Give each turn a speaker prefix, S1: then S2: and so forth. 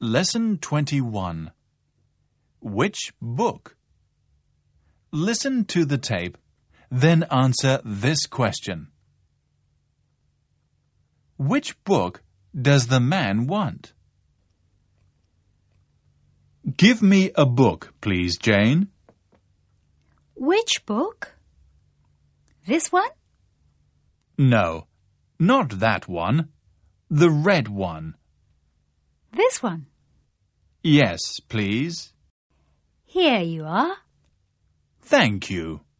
S1: Lesson 21. Which book? Listen to the tape, then answer this question. Which book does the man want? Give me a book, please, Jane.
S2: Which book? This one?
S1: No, not that one. The red one.
S2: This one?
S1: Yes, please.
S2: Here you are.
S1: Thank you.